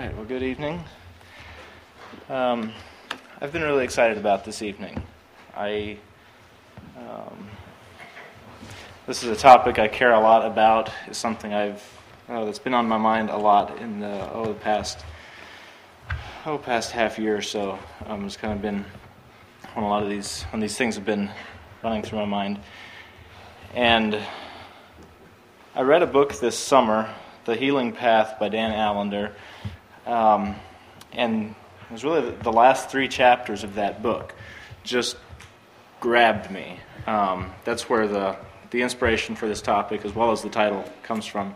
right, well, good evening. I've been really excited about this evening. This is a topic I care a lot about. It's something that's been on my mind a lot in the past half year or so. It's kind of been when these things have been running through my mind. And I read a book this summer, The Healing Path by Dan Allender, and it was really the last 3 chapters of that book just grabbed me. That's where the inspiration for this topic, as well as the title, comes from.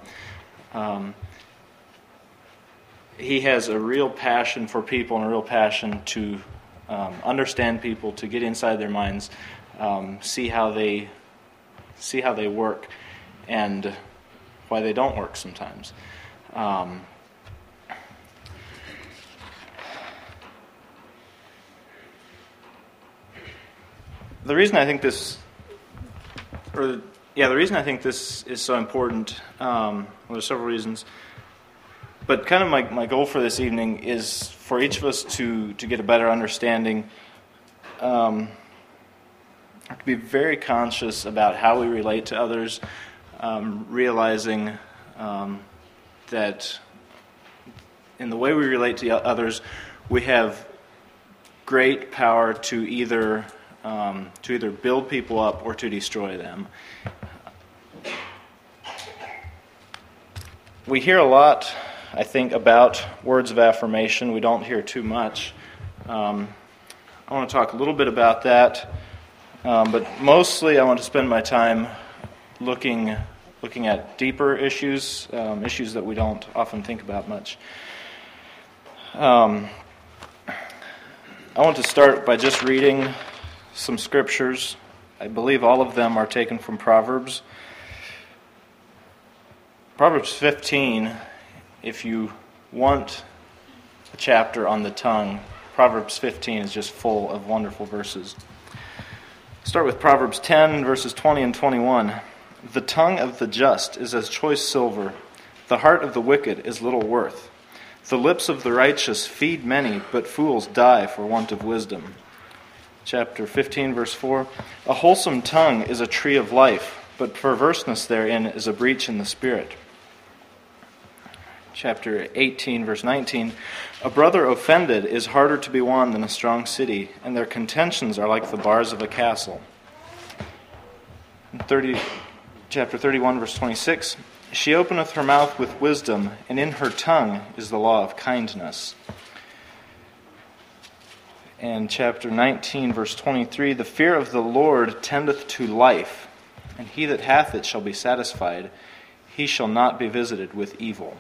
He has a real passion for people and a real passion to understand people, to get inside their minds, see how they work, and why they don't work sometimes. The reason I think this is so important, there's several reasons, but kind of my goal for this evening is for each of us to get a better understanding, to be very conscious about how we relate to others, realizing that in the way we relate to others, we have great power to either build people up or to destroy them. We hear a lot, I think, about words of affirmation. We don't hear too much. I want to talk a little bit about that, but mostly I want to spend my time looking at deeper issues, issues that we don't often think about much. I want to start by just reading some scriptures. I believe all of them are taken from Proverbs. Proverbs 15, if you want a chapter on the tongue, Proverbs 15 is just full of wonderful verses. Start with Proverbs 10, verses 20 and 21. The tongue of the just is as choice silver. The heart of the wicked is little worth. The lips of the righteous feed many, but fools die for want of wisdom. Chapter 15, verse 4. A wholesome tongue is a tree of life, but perverseness therein is a breach in the spirit. Chapter 18, verse 19. A brother offended is harder to be won than a strong city, and their contentions are like the bars of a castle. Chapter 31, verse 26. She openeth her mouth with wisdom, and in her tongue is the law of kindness. And chapter 19, verse 23, the fear of the Lord tendeth to life, and he that hath it shall be satisfied. He shall not be visited with evil.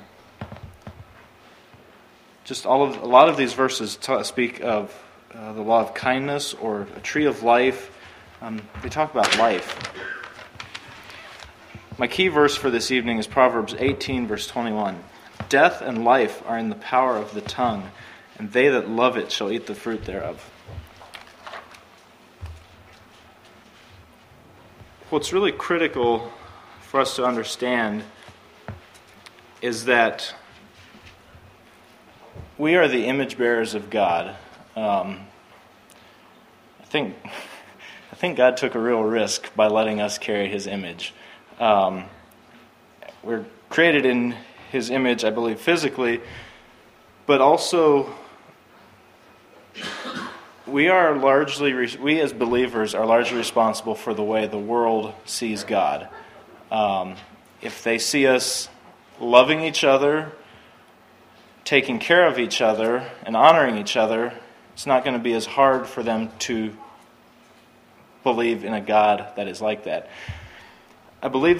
Just a lot of these verses speak of the law of kindness or a tree of life. They talk about life. My key verse for this evening is Proverbs 18, verse 21. Death and life are in the power of the tongue, and they that love it shall eat the fruit thereof. What's really critical for us to understand is that we are the image bearers of God. I think God took a real risk by letting us carry His image. We're created in His image, I believe, physically, but also we as believers are largely responsible for the way the world sees God. If they see us loving each other, taking care of each other, and honoring each other, it's not going to be as hard for them to believe in a God that is like that. I believe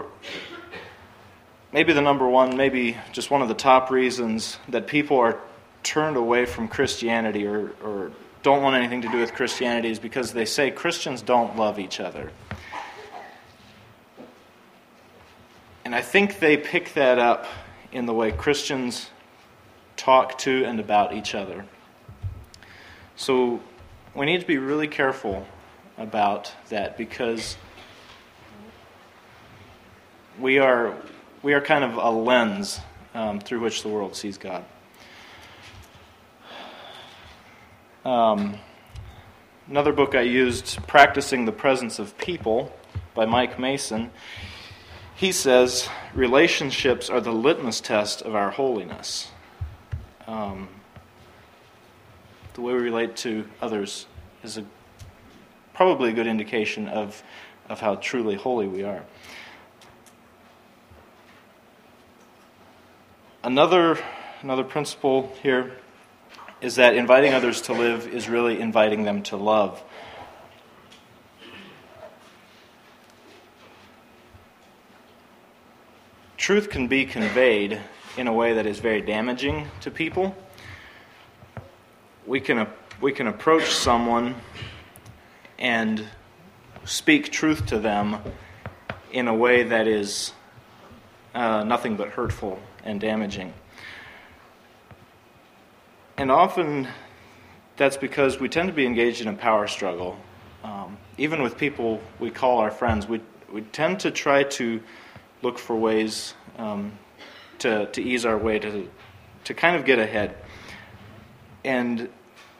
maybe the number one, maybe just one of the top reasons that people are turned away from Christianity or don't want anything to do with Christianity is because they say Christians don't love each other. And I think they pick that up in the way Christians talk to and about each other. So we need to be really careful about that because we are kind of a lens through which the world sees God. Another book I used, Practicing the Presence of People, by Mike Mason. He says, relationships are the litmus test of our holiness. The way we relate to others is probably a good indication of how truly holy we are. Another principle here is that inviting others to live is really inviting them to love. Truth can be conveyed in a way that is very damaging to people. We can approach someone and speak truth to them in a way that is nothing but hurtful and damaging. And often that's because we tend to be engaged in a power struggle. Even with people we call our friends, we tend to try to look for ways to ease our way to kind of get ahead. And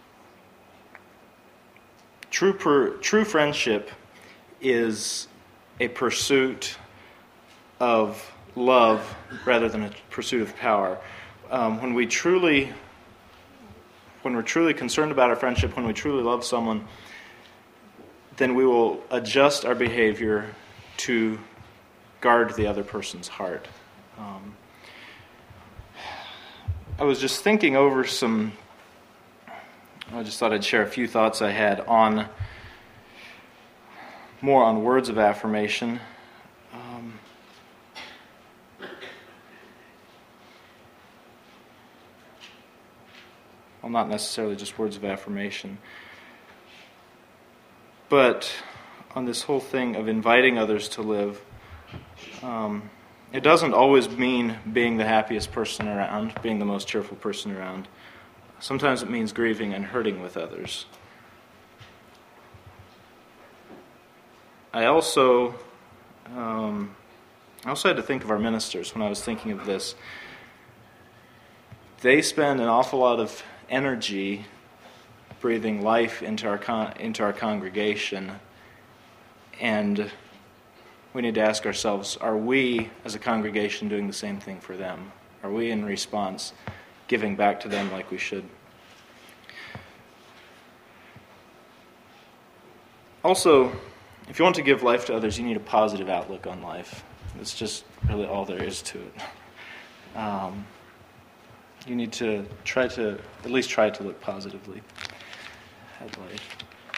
true friendship is a pursuit of love rather than a pursuit of power. When we're truly concerned about our friendship, when we truly love someone, then we will adjust our behavior to guard the other person's heart. I was just thinking over I just thought I'd share a few thoughts I had more on words of affirmation. Well, not necessarily just words of affirmation, but on this whole thing of inviting others to live. It doesn't always mean being the happiest person around, being the most cheerful person around. Sometimes it means grieving and hurting with others. I also had to think of our ministers when I was thinking of this. They spend an awful lot of energy breathing life into our congregation, and we need to ask ourselves, are we as a congregation doing the same thing for them? Are we in response giving back to them like we should? Also, if you want to give life to others, you need a positive outlook on life. That's just really all there is to it. You need to at least try to look positively at life.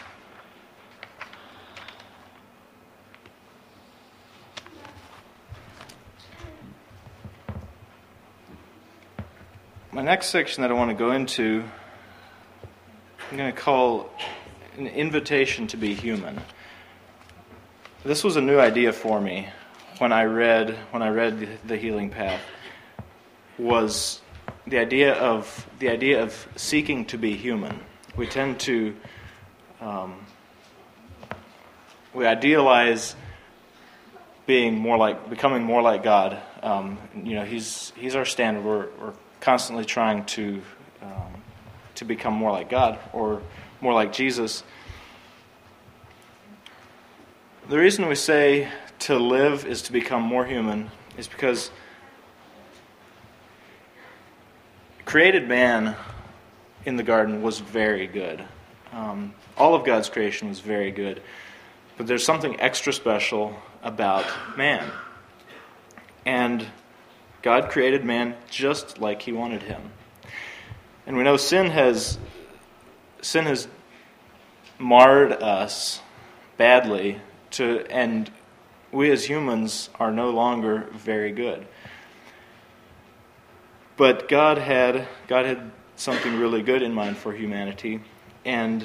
My next section that I want to go into, I'm going to call an invitation to be human. This was a new idea for me when I read The Healing Path. Was the idea of seeking to be human. We tend to we idealize becoming more like God. He's our standard. We're constantly trying to become more like God or more like Jesus. The reason we say to live is to become more human is because created man in the garden was very good. All of God's creation was very good. But there's something extra special about man. And God created man just like he wanted him. And we know sin has marred us badly, and we as humans are no longer very good. But God had something really good in mind for humanity, and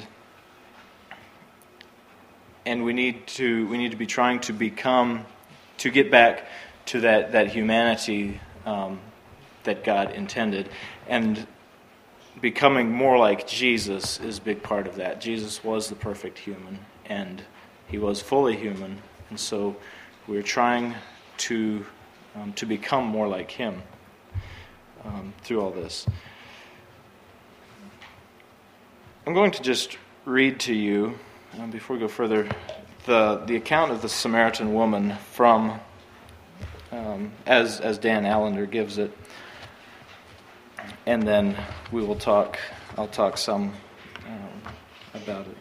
we need to be trying to get back to that humanity that God intended, and becoming more like Jesus is a big part of that. Jesus was the perfect human, and he was fully human, and so we're trying to become more like him through all this. I'm going to just read to you, before we go further, the account of the Samaritan woman from, as Dan Allender gives it, and then I'll talk some about it.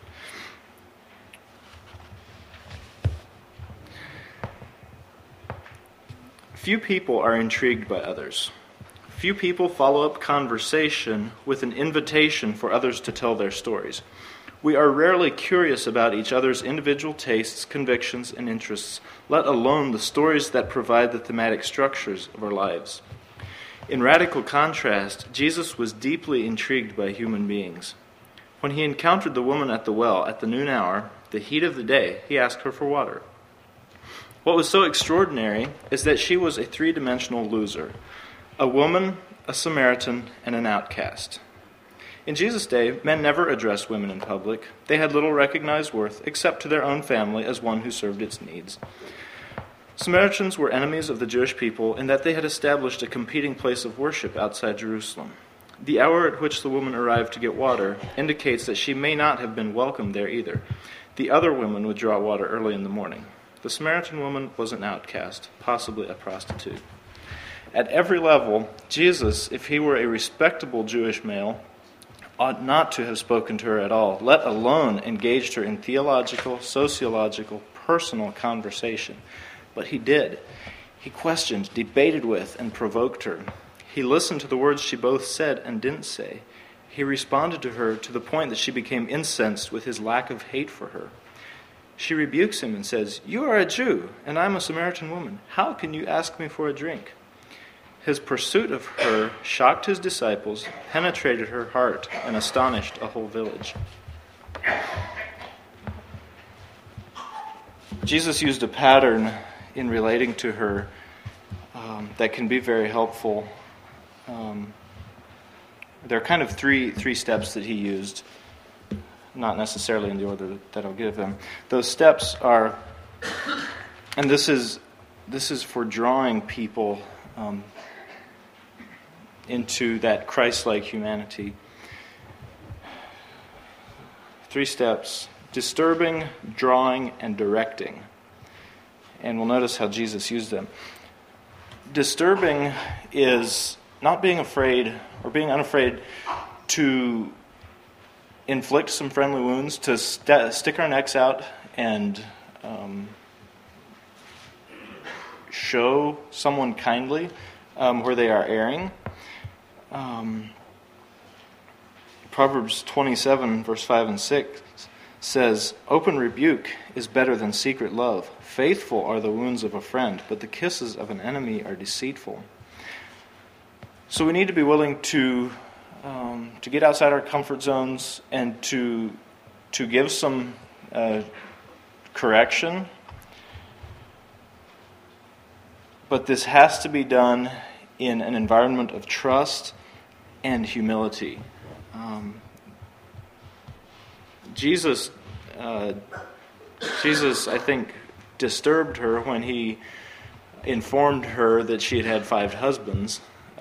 Few people are intrigued by others. Few people follow up conversation with an invitation for others to tell their stories. We are rarely curious about each other's individual tastes, convictions, and interests, let alone the stories that provide the thematic structures of our lives. In radical contrast, Jesus was deeply intrigued by human beings. When he encountered the woman at the well at the noon hour, the heat of the day, he asked her for water. What was so extraordinary is that she was a three-dimensional loser. A woman, a Samaritan, and an outcast. In Jesus' day, men never addressed women in public. They had little recognized worth, except to their own family as one who served its needs. Samaritans were enemies of the Jewish people in that they had established a competing place of worship outside Jerusalem. The hour at which the woman arrived to get water indicates that she may not have been welcome there either. The other women would draw water early in the morning. The Samaritan woman was an outcast, possibly a prostitute. At every level, Jesus, if he were a respectable Jewish male, ought not to have spoken to her at all, let alone engaged her in theological, sociological, personal conversation. But he did. He questioned, debated with, and provoked her. He listened to the words she both said and didn't say. He responded to her to the point that she became incensed with his lack of hate for her. She rebukes him and says, "You are a Jew, and I'm a Samaritan woman. How can you ask me for a drink?" His pursuit of her shocked his disciples, penetrated her heart, and astonished a whole village. Jesus used a pattern in relating to her that can be very helpful. There are kind of three steps that he used, not necessarily in the order that I'll give them. Those steps are, and this is for drawing people into that Christ-like humanity. 3 steps: disturbing, drawing, and directing. And we'll notice how Jesus used them. Disturbing is not being afraid or being unafraid to inflict some friendly wounds, to stick our necks out and show someone kindly where they are erring. Proverbs 27, verse 5 and 6 says, "Open rebuke is better than secret love. Faithful are the wounds of a friend, but the kisses of an enemy are deceitful." So we need to be willing to get outside our comfort zones and to give some correction. But this has to be done in an environment of trust and humility. Jesus, I think, disturbed her when he informed her that she had had 5 husbands.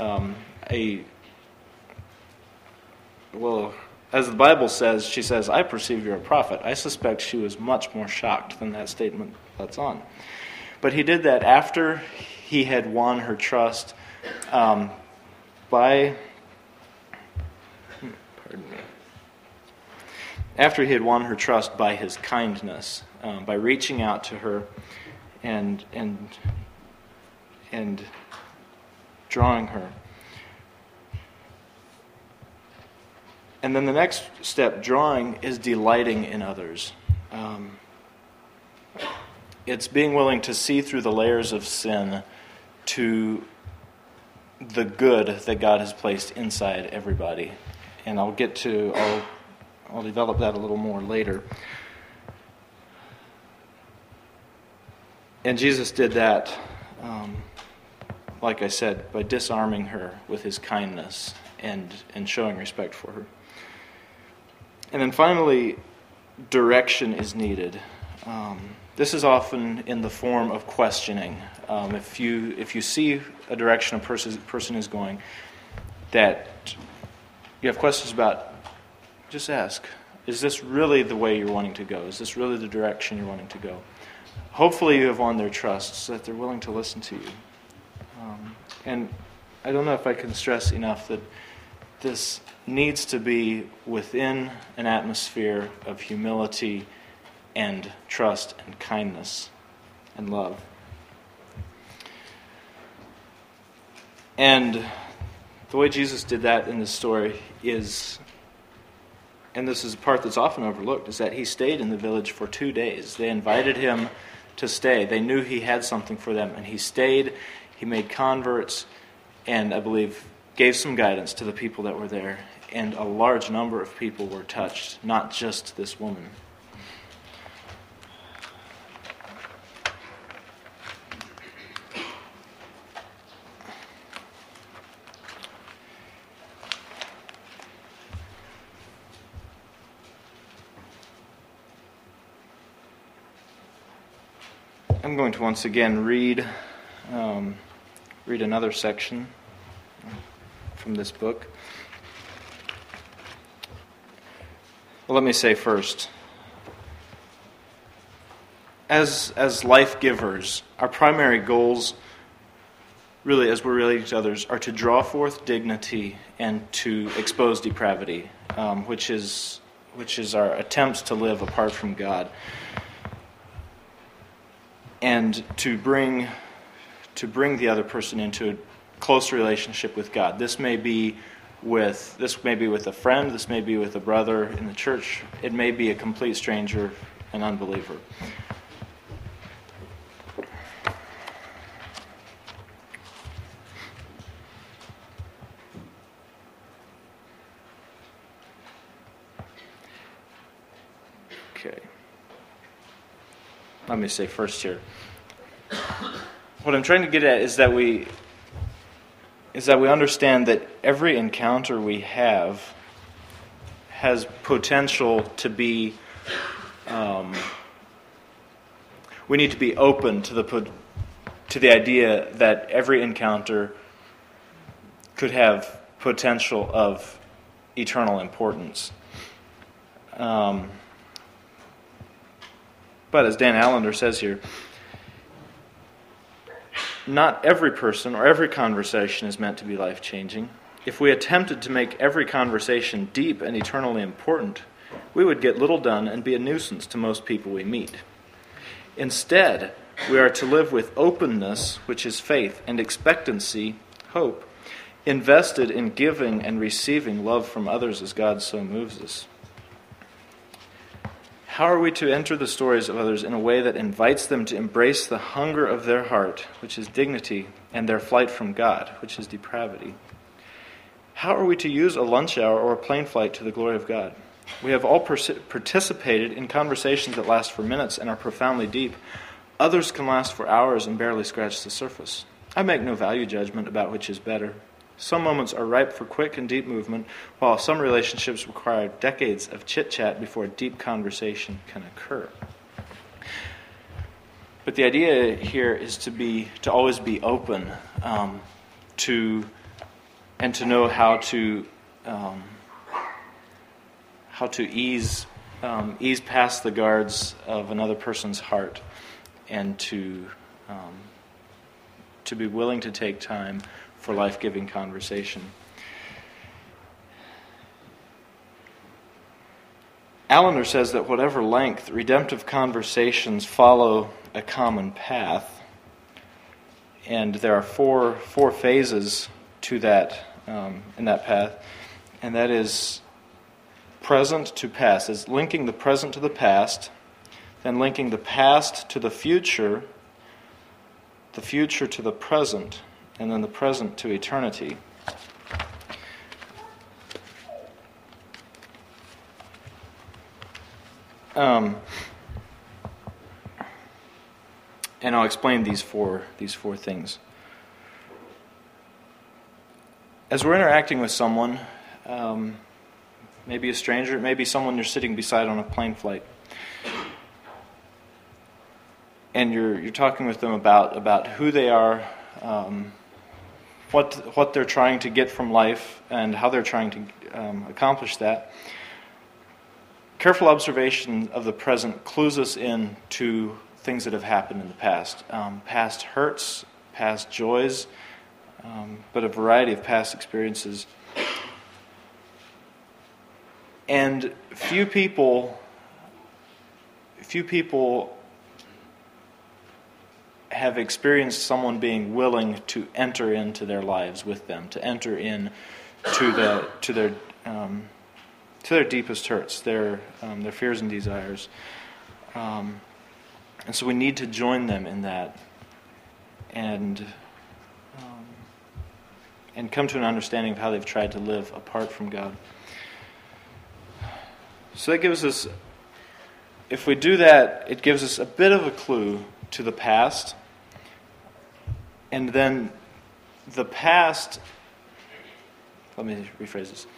As the Bible says, she says, "I perceive you're a prophet." I suspect she was much more shocked than that statement lets on. But he did that after he had won her trust after he had won her trust by his kindness, by reaching out to her and drawing her. And then the next step, drawing, is delighting in others. It's being willing to see through the layers of sin to the good that God has placed inside everybody. And I'll develop that a little more later. And Jesus did that, like I said, by disarming her with his kindness and showing respect for her. And then finally, direction is needed. This is often in the form of questioning. If you see a direction a person is going that you have questions about, just ask, is this really the way you're wanting to go? Is this really the direction you're wanting to go? Hopefully you have won their trust so that they're willing to listen to you. And I don't know if I can stress enough that this needs to be within an atmosphere of humility and trust and kindness and love. And the way Jesus did that in this story is, and this is a part that's often overlooked, is that he stayed in the village for 2 days. They invited him to stay. They knew he had something for them, and he stayed. He made converts, and I believe gave some guidance to the people that were there. And a large number of people were touched, not just this woman. I'm going to once again read another section from this book. Well, let me say first, as life givers, our primary goals, really as we're relating to others, are to draw forth dignity and to expose depravity, which is our attempts to live apart from God, and to bring the other person into a close relationship with God. This may be with a friend, this may be with a brother in the church, it may be a complete stranger, an unbeliever. Okay. Let me say first here, what I'm trying to get at is that we understand that every encounter we have has potential to be. We need to be open to the idea that every encounter could have potential of eternal importance. But as Dan Allender says here, not every person or every conversation is meant to be life-changing. If we attempted to make every conversation deep and eternally important, we would get little done and be a nuisance to most people we meet. Instead, we are to live with openness, which is faith, and expectancy, hope, invested in giving and receiving love from others as God so moves us. How are we to enter the stories of others in a way that invites them to embrace the hunger of their heart, which is dignity, and their flight from God, which is depravity? How are we to use a lunch hour or a plane flight to the glory of God? We have all participated in conversations that last for minutes and are profoundly deep. Others can last for hours and barely scratch the surface. I make no value judgment about which is better. Some moments are ripe for quick and deep movement, while some relationships require decades of chit-chat before a deep conversation can occur. But the idea here is to always be open to know how to ease past the guards of another person's heart, and to be willing to take time for life-giving conversation. Allender says that whatever length, redemptive conversations follow a common path, and there are four phases to that in that path, and that is present to past. Is linking the present to the past, then linking the past to the future to the present, and then the present to eternity. And I'll explain these four things. As we're interacting with someone, maybe a stranger, maybe someone you're sitting beside on a plane flight, and you're talking with them about who they are, what they're trying to get from life, and how they're trying to accomplish that. Careful observation of the present clues us in to things that have happened in the past. Past hurts, past joys, but a variety of past experiences. And few people have experienced someone being willing to enter into their lives with them, to enter in to their deepest hurts, their fears and desires, and so we need to join them in that, and come to an understanding of how they've tried to live apart from God. So that gives us, if we do that, it gives us a bit of a clue to the past. And then the past, let me rephrase this.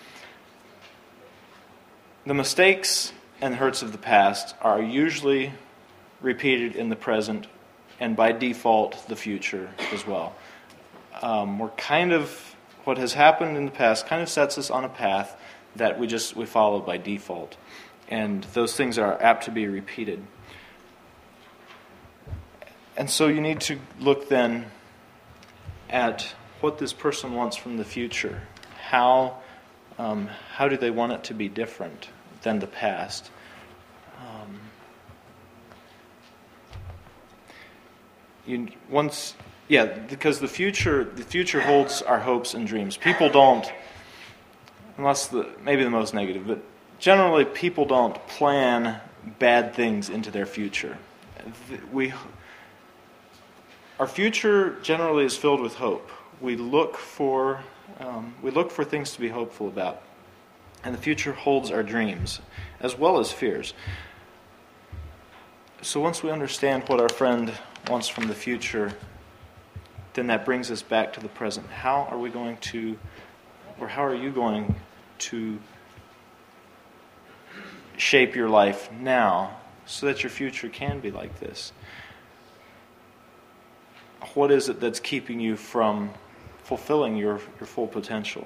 The mistakes and hurts of the past are usually repeated in the present, and by default, the future as well. What has happened in the past kind of sets us on a path that we follow by default. And those things are apt to be repeated. And so you need to look then at what this person wants from the future. How do they want it to be different than the past? Because the future holds our hopes and dreams. People don't, maybe the most negative, but generally people don't plan bad things into their future. Our future generally is filled with hope. We look for things to be hopeful about, and the future holds our dreams as well as fears. So once we understand what our friend wants from the future, then that brings us back to the present. How are you going to shape your life now so that your future can be like this? What is it that's keeping you from fulfilling your full potential?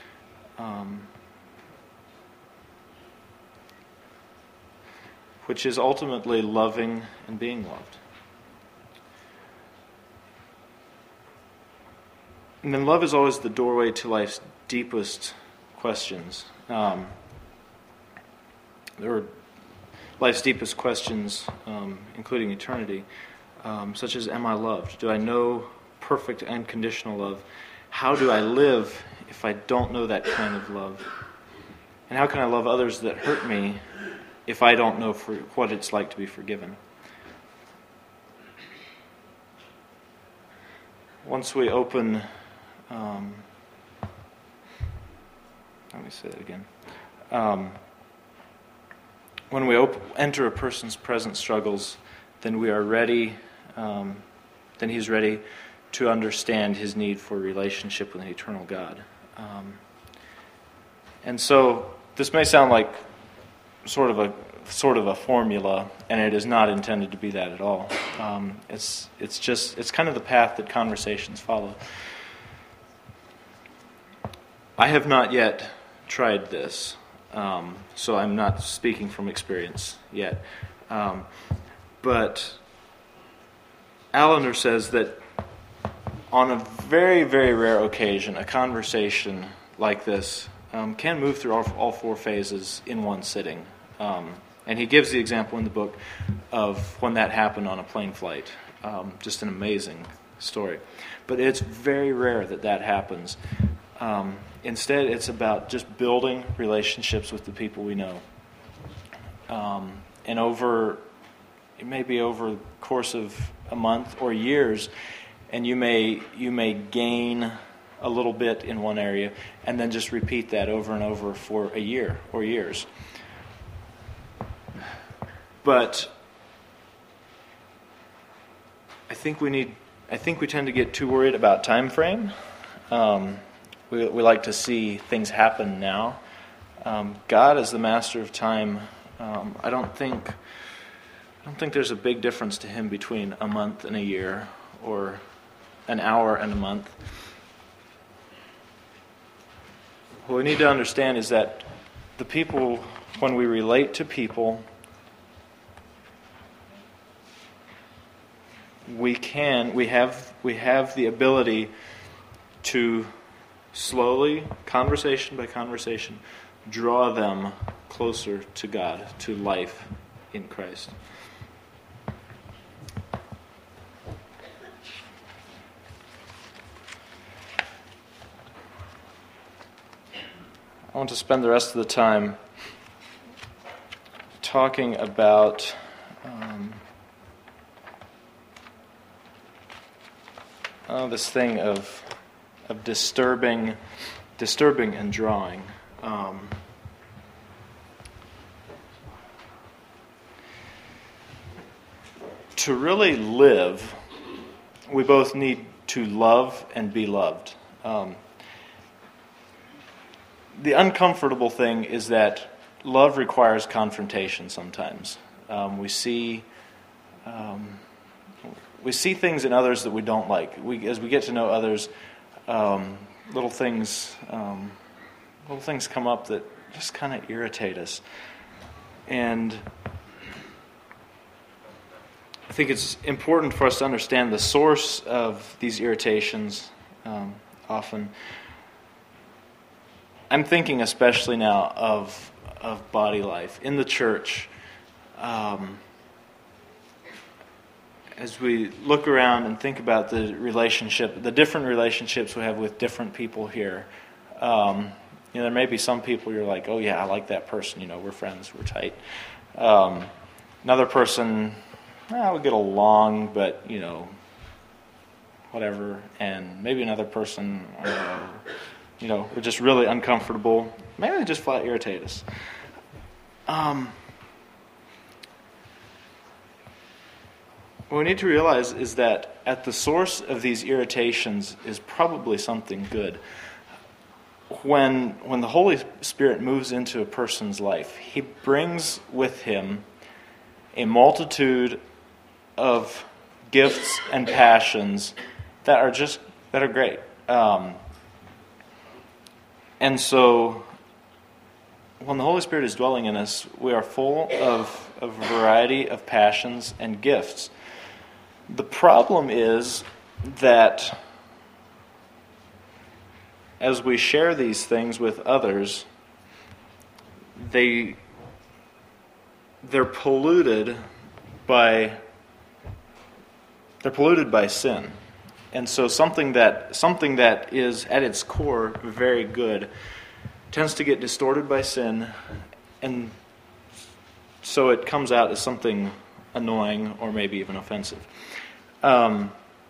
Which is ultimately loving and being loved. And then love is always the doorway to life's deepest questions. Life's deepest questions, including eternity. Such as, am I loved? Do I know perfect unconditional love? How do I live if I don't know that kind of love? And how can I love others that hurt me if I don't know what it's like to be forgiven? Once we open, let me say that again. When we enter a person's present struggles, then we are ready. Then he's ready to understand his need for a relationship with an eternal God. And so this may sound like sort of a formula, and it is not intended to be that at all. It's kind of the path that conversations follow. I have not yet tried this, so I'm not speaking from experience yet. But Allender says that on a very, very rare occasion, a conversation like this can move through all four phases in one sitting. And he gives the example in the book of when that happened on a plane flight. Just an amazing story. But it's very rare that happens. Instead, it's about just building relationships with the people we know. And it may be over the course of a month or years, and you may gain a little bit in one area, and then just repeat that over and over for a year or years. But I think we tend to get too worried about time frame. We like to see things happen now. God is the master of time. I don't think there's a big difference to him between a month and a year, or an hour and a month. What we need to understand is that the people when we relate to people, we have the ability to slowly, conversation by conversation, draw them closer to God, to life in Christ. I want to spend the rest of the time talking about this thing of disturbing and drawing. To really live, we both need to love and be loved. The uncomfortable thing is that love requires confrontation sometimes. We see things in others that we don't like. As we get to know others, little things come up that just kind of irritate us. And I think it's important for us to understand the source of these irritations often. I'm thinking especially now of body life in the church. As we look around and think about the different relationships we have with different people here, there may be some people you're like, oh yeah, I like that person. We're friends, we're tight. Another person, we get along, but whatever. And maybe another person, we're just really uncomfortable. Maybe they just flat irritate us. What we need to realize is that at the source of these irritations is probably something good. When the Holy Spirit moves into a person's life, He brings with Him a multitude of gifts and passions that are great. And so, when the Holy Spirit is dwelling in us, we are full of a variety of passions and gifts. The problem is that as we share these things with others, they're polluted by sin. And so something that is at its core very good tends to get distorted by sin, and so it comes out as something annoying or maybe even offensive. I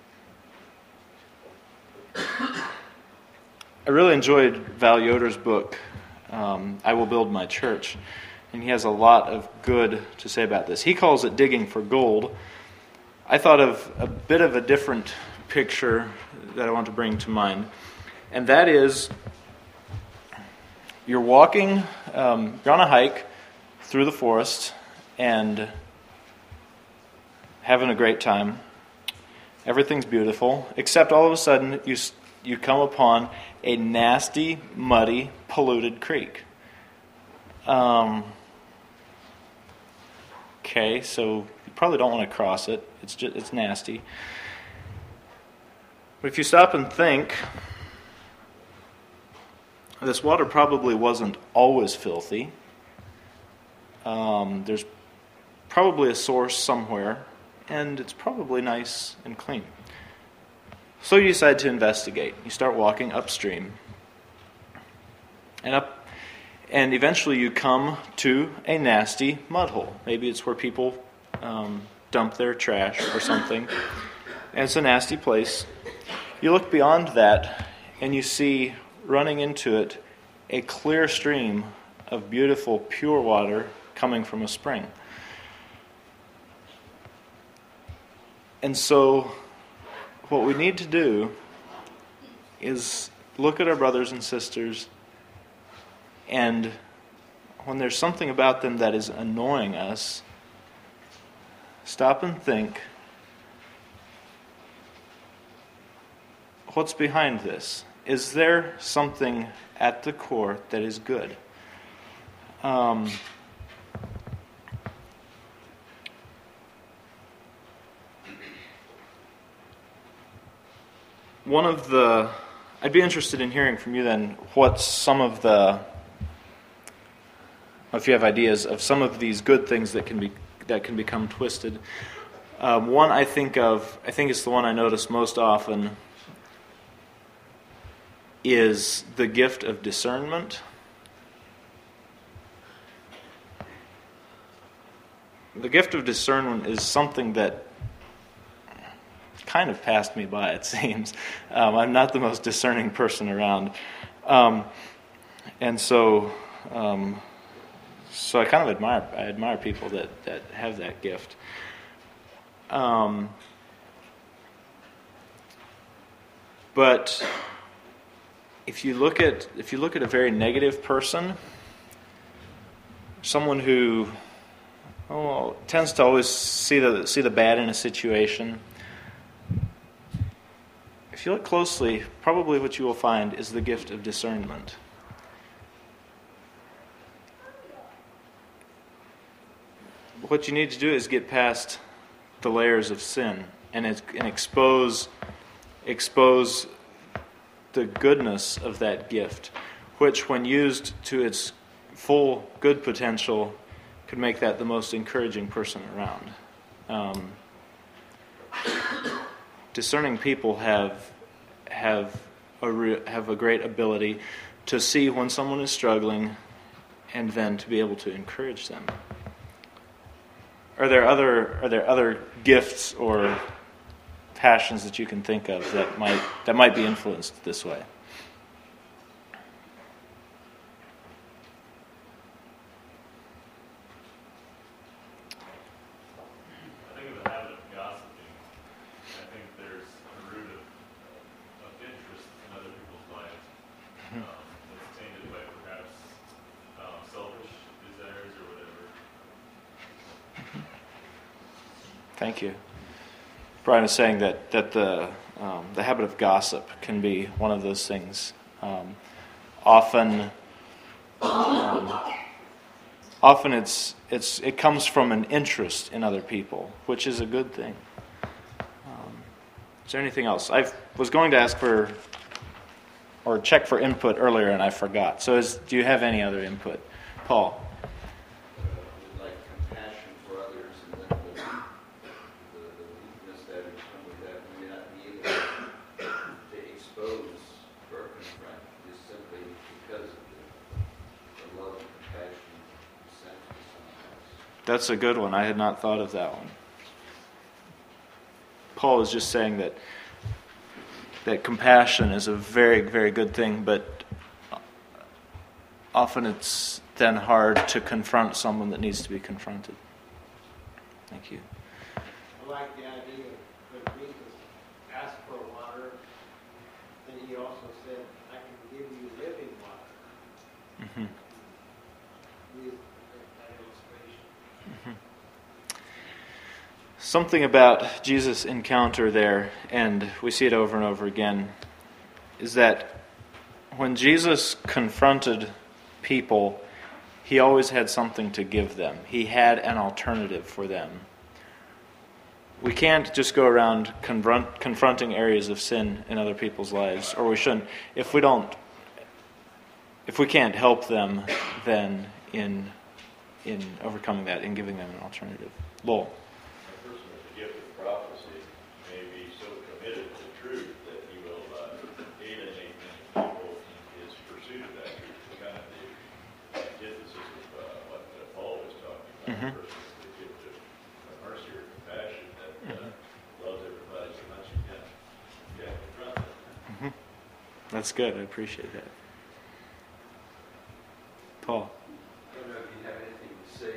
really enjoyed Val Yoder's book, I Will Build My Church, and he has a lot of good to say about this. He calls it digging for gold. I thought of a bit of a different picture that I want to bring to mind, and that is you're walking, you're on a hike through the forest and having a great time. Everything's beautiful, except all of a sudden you come upon a nasty, muddy, polluted creek. Okay, so you probably don't want to cross it. It's nasty. But if you stop and think, this water probably wasn't always filthy. There's probably a source somewhere, and it's probably nice and clean. So you decide to investigate. You start walking upstream, and eventually you come to a nasty mud hole. Maybe it's where people dump their trash or something, and it's a nasty place. You look beyond that, and you see running into it a clear stream of beautiful, pure water coming from a spring. And so, what we need to do is look at our brothers and sisters, and when there's something about them that is annoying us, stop and think, what's behind this? Is there something at the core that is good? I'd be interested in hearing from you then what some of if you have ideas of some of these good things that can become twisted. One I think it's the one I notice most often, is the gift of discernment. The gift of discernment is something that kind of passed me by, it seems. I'm not the most discerning person around. And so I kind of admire people that have that gift. But if you look at a very negative person, someone who tends to always see the bad in a situation, if you look closely, probably what you will find is the gift of discernment. What you need to do is get past the layers of sin and expose the goodness of that gift, which, when used to its full good potential, could make that the most encouraging person around. Discerning people have a great ability to see when someone is struggling, and then to be able to encourage them. Are there other gifts or passions that you can think of that might be influenced this way? Thank you. Brian is saying that the habit of gossip can be one of those things. Often it comes from an interest in other people, which is a good thing. Is there anything else? I was going to ask check for input earlier, and I forgot. So do you have any other input, Paul? That's a good one. I had not thought of that one. Paul is just saying that compassion is a very, very good thing, but often it's then hard to confront someone that needs to be confronted. Thank you. I like the idea of when Jesus asked for water, and he also said, I can give you living water. Mm-hmm. Something about Jesus' encounter there, and we see it over and over again, is that when Jesus confronted people, he always had something to give them. He had an alternative for them. We can't just go around confronting areas of sin in other people's lives, or we shouldn't. If we can't help them, then in overcoming that, in giving them an alternative. Lowell. That's good. I appreciate that. Paul. I don't know if you have anything to say,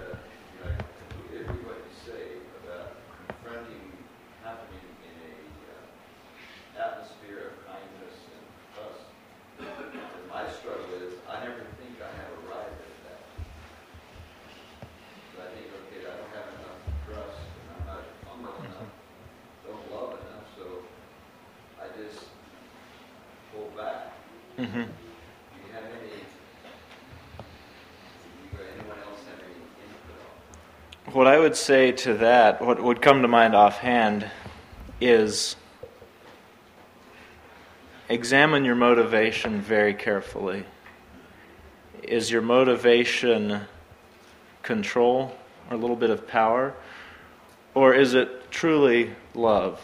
what you say about confronting happening in a atmosphere of kindness and trust. And my struggle is I never think I have arrived at that. So I think, okay, I don't have enough trust, and I'm not humble enough, don't love enough, so I just pull back. Mm-hmm. What I would say to that, what would come to mind offhand, is examine your motivation very carefully. Is your motivation control or a little bit of power? Or is it truly love?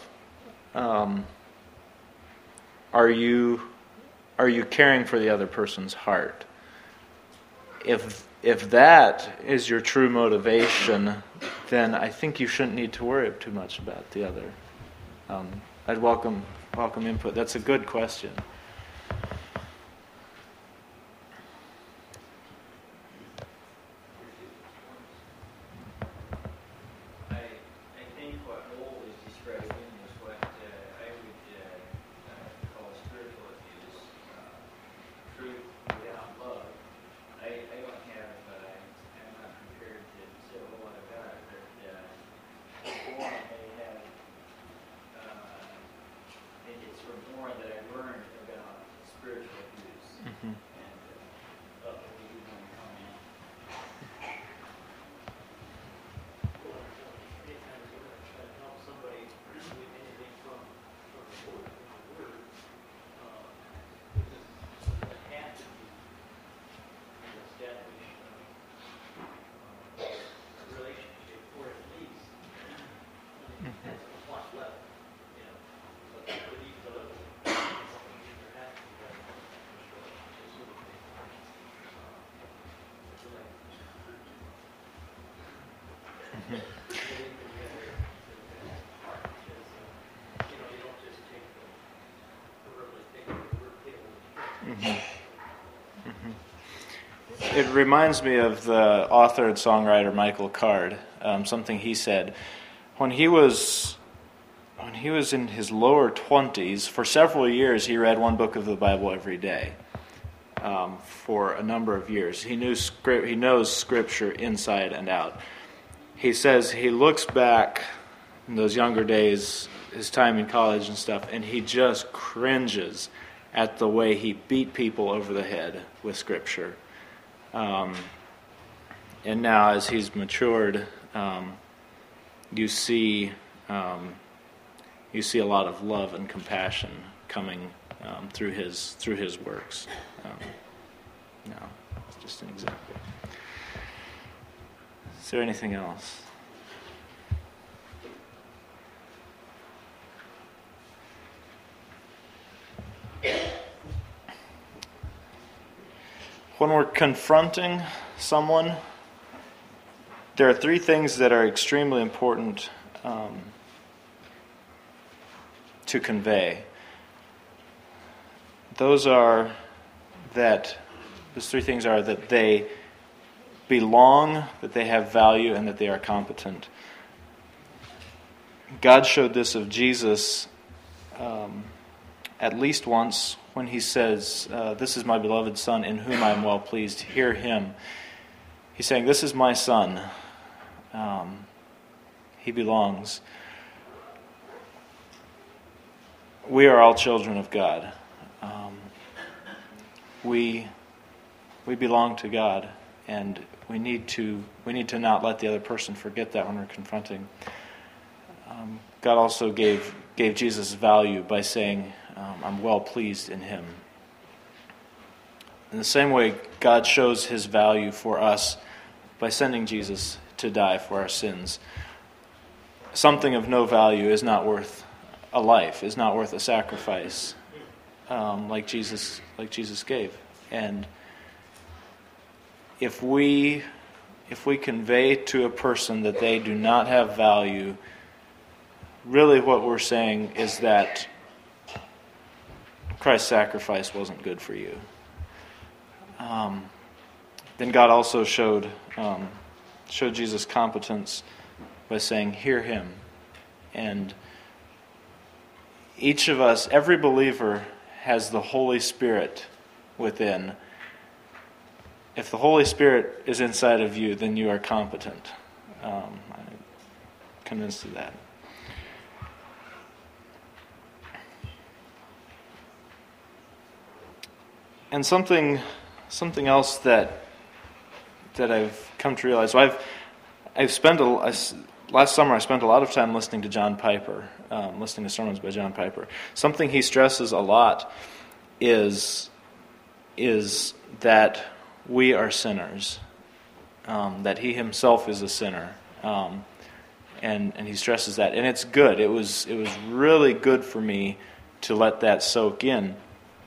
Are you caring for the other person's heart? If that is your true motivation, then I think you shouldn't need to worry too much about the other. I'd welcome input. That's a good question. It reminds me of the author and songwriter Michael Card. Something he said when he was in his lower 20s. For several years, he read one book of the Bible every day. For a number of years, he knows Scripture inside and out. He says he looks back in those younger days, his time in college and stuff, and he just cringes at the way he beat people over the head with Scripture. And now, as he's matured, you see a lot of love and compassion coming through his works. It's just an example. Is there anything else? When we're confronting someone, there are three things that are extremely important to convey. Those three things are that they belong, that they have value, and that they are competent. God showed this of Jesus at least once when he says, "This is my beloved Son, in whom I am well pleased. Hear him." He's saying, "This is my Son. He belongs." We are all children of God. We belong to God, and we need to not let the other person forget that when we're confronting. God also gave Jesus value by saying, "I'm well pleased in him." In the same way, God shows his value for us by sending Jesus to die for our sins. Something of no value is not worth a life, is not worth a sacrifice, like Jesus gave. And if we convey to a person that they do not have value, really what we're saying is that Christ's sacrifice wasn't good for you. Then God also showed Jesus' competence by saying, "Hear him." And each of us, every believer, has the Holy Spirit within. If the Holy Spirit is inside of you, then you are competent. I'm convinced of that. And something else that I've come to realize. So I've spent last summer I spent a lot of time listening to John Piper, listening to sermons by John Piper. Something he stresses a lot is that we are sinners, that he himself is a sinner, and he stresses that, and it's good. It was really good for me to let that soak in.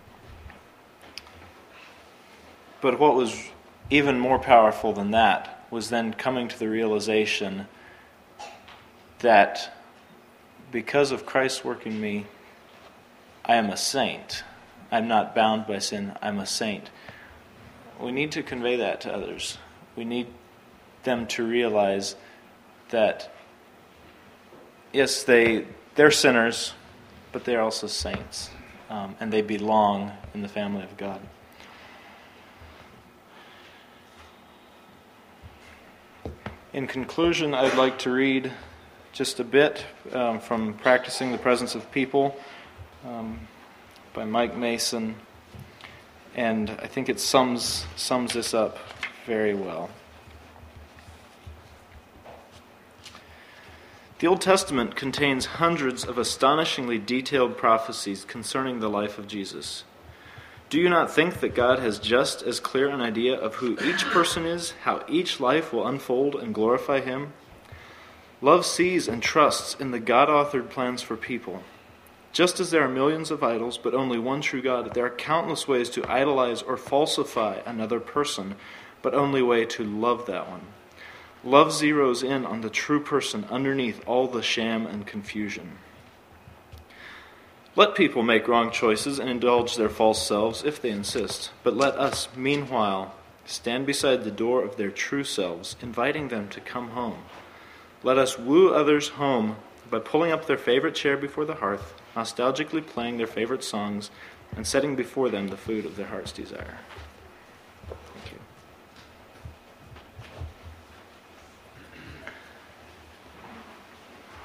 But what was even more powerful than that was then coming to the realization that because of Christ's work in me, I am a saint. I'm not bound by sin. I'm a saint. We need to convey that to others. We need them to realize that, yes, they're sinners, but they're also saints, and they belong in the family of God. In conclusion, I'd like to read just a bit from Practicing the Presence of People by Mike Mason, and I think it sums this up very well. The Old Testament contains hundreds of astonishingly detailed prophecies concerning the life of Jesus. Do you not think that God has just as clear an idea of who each person is, how each life will unfold and glorify Him? Love sees and trusts in the God-authored plans for people. Just as there are millions of idols, but only one true God, there are countless ways to idolize or falsify another person, but only way to love that one. Love zeroes in on the true person underneath all the sham and confusion. Let people make wrong choices and indulge their false selves if they insist, but let us, meanwhile, stand beside the door of their true selves, inviting them to come home. Let us woo others home by pulling up their favorite chair before the hearth, nostalgically playing their favorite songs, and setting before them the food of their heart's desire.